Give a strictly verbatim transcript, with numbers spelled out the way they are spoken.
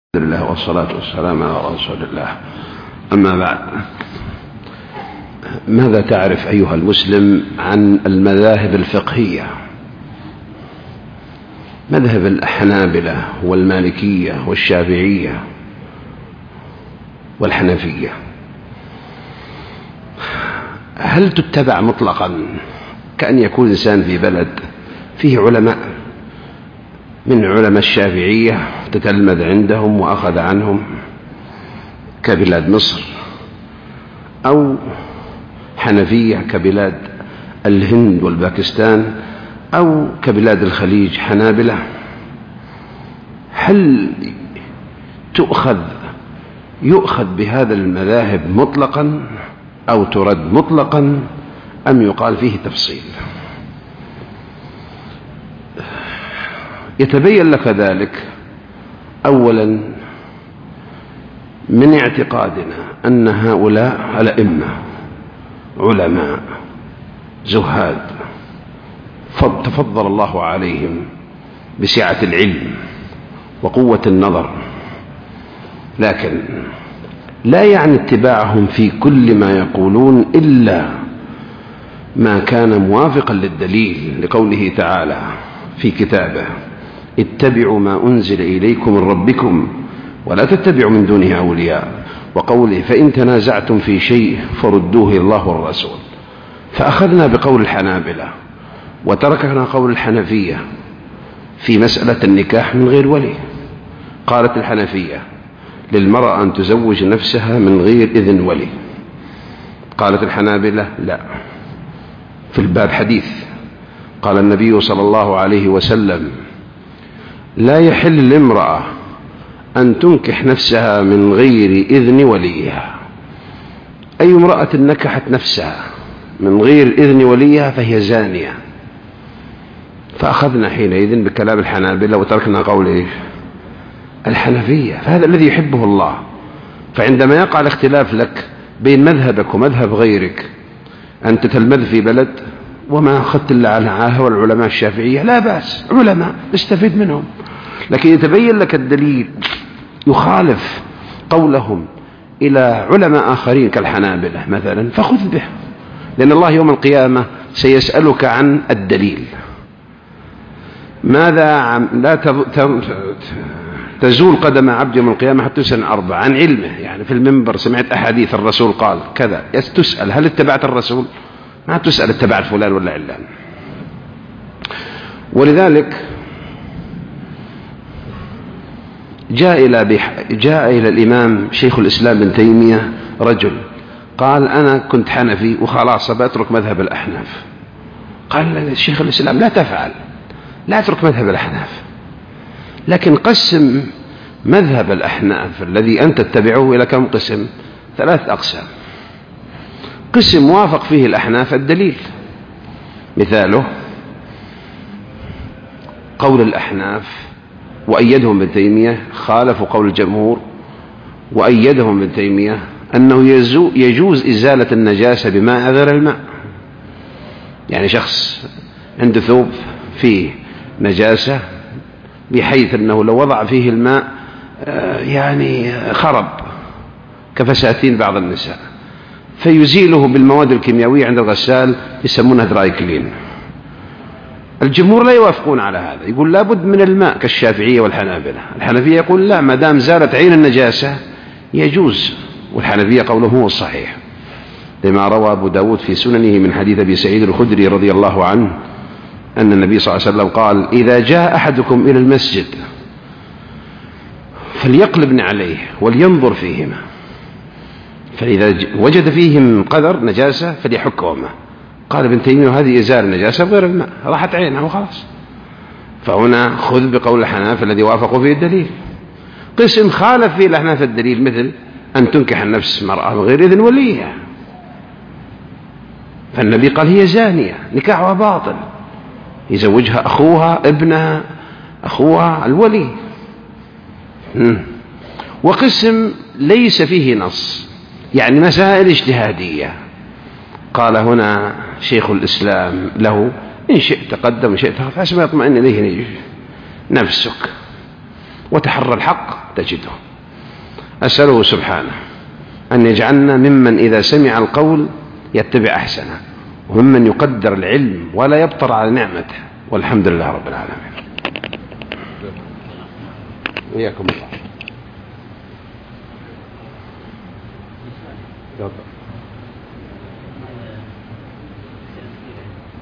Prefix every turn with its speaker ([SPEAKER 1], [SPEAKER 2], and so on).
[SPEAKER 1] الحمد لله والصلاة والسلام على رسول الله. أما بعد، ماذا تعرف أيها المسلم عن المذاهب الفقهية؟ مذهب الحنابلة والمالكية والشافعية والحنفية، هل تتبع مطلقا كأن يكون إنسان في بلد فيه علماء من علماء الشافعية تتلمذ عندهم وأخذ عنهم كبلاد مصر، أو حنفية كبلاد الهند والباكستان، أو كبلاد الخليج حنابلة؟ هل تؤخذ يؤخذ بهذا المذاهب مطلقا أو ترد مطلقا، أم يقال فيه تفصيل؟ يتبين لك ذلك أولا من اعتقادنا أن هؤلاء الأئمة علماء زهاد تفضل الله عليهم بسعة العلم وقوة النظر، لكن لا يعني اتباعهم في كل ما يقولون إلا ما كان موافقا للدليل، لقوله تعالى في كتابه: اتبعوا ما أنزل إليكم من ربكم ولا تتبعوا من دونه أولياء، وقوله: فإن تنازعتم في شيء فردوه إلى الله والرسول. فأخذنا بقول الحنابلة وتركنا قول الحنفية في مسألة النكاح من غير ولي. قالت الحنفية: للمرأة أن تزوج نفسها من غير إذن ولي. قالت الحنابلة: لا، في الباب حديث قال النبي صلى الله عليه وسلم: لا يحل لامرأة أن تنكح نفسها من غير إذن وليها. أي امرأة نكحت نفسها من غير إذن وليها فهي زانية. فأخذنا حينئذ بكلام الحنابلة وتركنا قول الحنفية، فهذا الذي يحبه الله. فعندما يقع الاختلاف لك بين مذهبك ومذهب غيرك، أنت تلمذ في بلد وما أخذت إلا على عاهة والعلماء الشافعية، لا بأس، علماء نستفيد منهم، لكن يتبين لك الدليل يخالف قولهم إلى علماء آخرين كالحنابلة مثلا، فخذ به، لأن الله يوم القيامة سيسألك عن الدليل. ماذا عم لا تزول قدم عبد يوم القيامة حتى يسأل أربع: عن علمه، يعني في المنبر سمعت أحاديث الرسول قال كذا، تسأل هل اتبعت الرسول؟ ما تسأل اتبعت فلان ولا علان. ولذلك جاء إلى, بح... جاء إلى الإمام شيخ الإسلام بن تيمية رجل قال: أنا كنت حنفي وخلاص بأترك مذهب الأحناف. قال شيخ الإسلام: لا تفعل، لا أترك مذهب الأحناف، لكن قسم مذهب الأحناف الذي أنت تتبعه إلى كم قسم؟ ثلاث أقسام. قسم وافق فيه الأحناف الدليل، مثاله قول الأحناف وأيدهم ابن تيمية، خالفوا قول الجمهور وأيدهم ابن تيمية أنه يجوز إزالة النجاسة بماء غير الماء. يعني شخص عنده ثوب فيه نجاسة بحيث أنه لو وضع فيه الماء يعني خرب كفساتين بعض النساء، فيزيله بالمواد الكيميائية عند الغسال يسمونها دراي كلين. الجمهور لا يوافقون على هذا، يقول لابد من الماء كالشافعية والحنابلة. الحنفية يقول لا، ما دام زالت عين النجاسة يجوز، والحنفية قوله هو الصحيح، لما روى أبو داود في سننه من حديث أبي سعيد الخدري رضي الله عنه أن النبي صلى الله عليه وسلم قال: إذا جاء أحدكم إلى المسجد فليقلبن عليه ولينظر فيهما، فإذا وجد فيهم قذر نجاسة فليحكهما. قال ابن تيمية: هذه إزالة النجاسة غير الماء، راحت عينها وخلاص. فهنا خذ بقول الحناف الذي وافقوا فيه الدليل. قسم خالف فيه الأحناف الدليل، مثل أن تنكح النفس مرأة بغير إذن وليها، فالنبي قال هي زانية، نكاحها باطل، يزوجها أخوها، ابنها، أخوها، الولي. وقسم ليس فيه نص، يعني مسائل اجتهادية. قال هنا شيخ الإسلام له: إن شئت تقدم، إن شئت حسب يطمئن إليه نفسك، وتحرى الحق تجده. أسأله سبحانه أن يجعلنا ممن إذا سمع القول يتبع أحسنه، وممن يقدر العلم ولا يبطر على نعمته، والحمد لله رب العالمين. وإياكم الله.